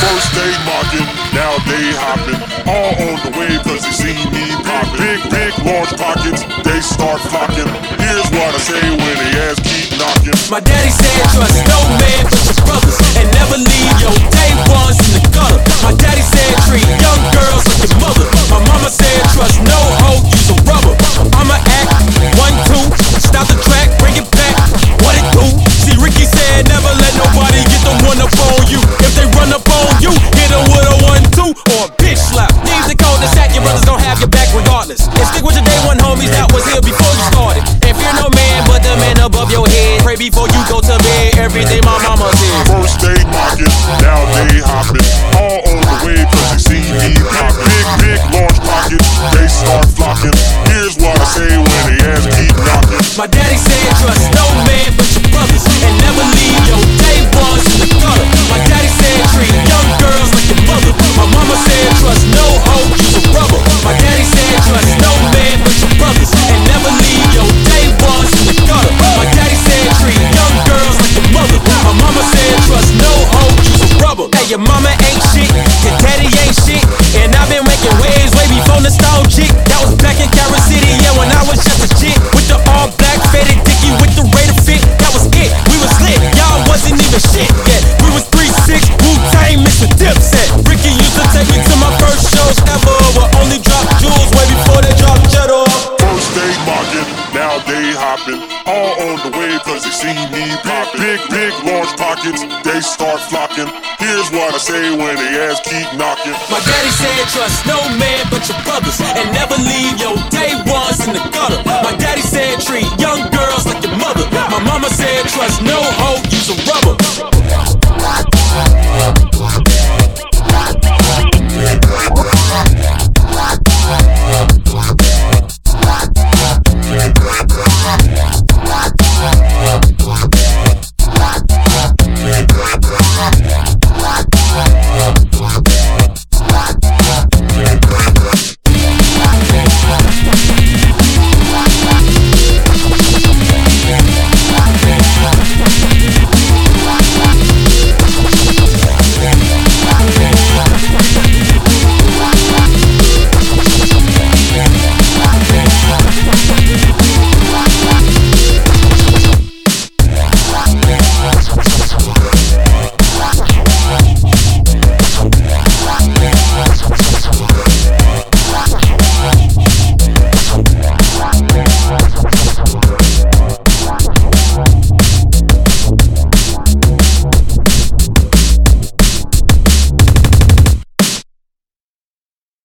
First they mocking, now they hopping. All on the way cause they see me popping. Big, large pockets, they start flocking. Here's what I say when they ass keep knocking. My daddy said trust no man but your brothers, and never leave your day ones in the gutter. My daddy said treat young girls like your mother. My mama said trust no hoe, use a rubber. I'ma act 1, 2, stop the track, bring it back. What it do? See, Ricky said never let nobody get the one up on you. If they run up on you, hit them with a 1, 2 or a bitch slap. Leave the cul-de-sac, your brothers don't have your back regardless. And stick with your day one homies that was here before you started. And fear no man but the man above your head. Pray before you go to bed, everything my mama said. First they mocking, now they hopping. All on the way cause they see me popping. Big, large pockets, they start flocking. Here's what I say when they ass keep knocking. My daddy said trust no man but your brothers, and never leave your day ones in the gutter. My daddy said treat young girls like your mother. My mama said trust no hoe, use a rubber. My daddy said trust no man but your brothers, and never leave your day ones in the gutter. My daddy said treat young girls like your mother. My mama said trust no hoe, use a rubber. Hey, your mama ain't shit, your daddy ain't shit, and I've been making waves way before the stone chick. That was back in Carol City, yeah, when I was just a chick. With the all black faded dicky with the Raider fit, that was it. We was lit, y'all wasn't even shit yet. We was 3-6, Wu-Tang mixed with Dipset. Ricky used to take me to my first shows ever, but only dropped jewels way before they dropped cheddar. First they mocking, now they hopping. All on the way cause they see me popping. Big, large pockets, they start flocking. Here's what I say when they ass keep knocking. My daddy said trust no man but your brothers, and never leave your day ones in the gutter. My daddy said treat young girls like your mother. My mama said trust no hoe, use a rubber.